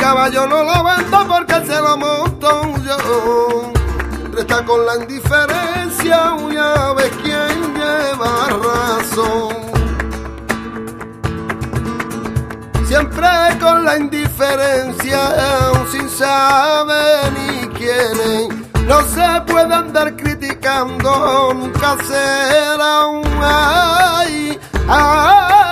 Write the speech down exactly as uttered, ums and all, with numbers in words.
caballo no lo vendo porque se lo monto yo. Resta con la indiferencia, ya ves quién lleva razón. Siempre con la indiferencia, sin saber ni quieren. No se puede andar criticando, nunca será un ay, ay.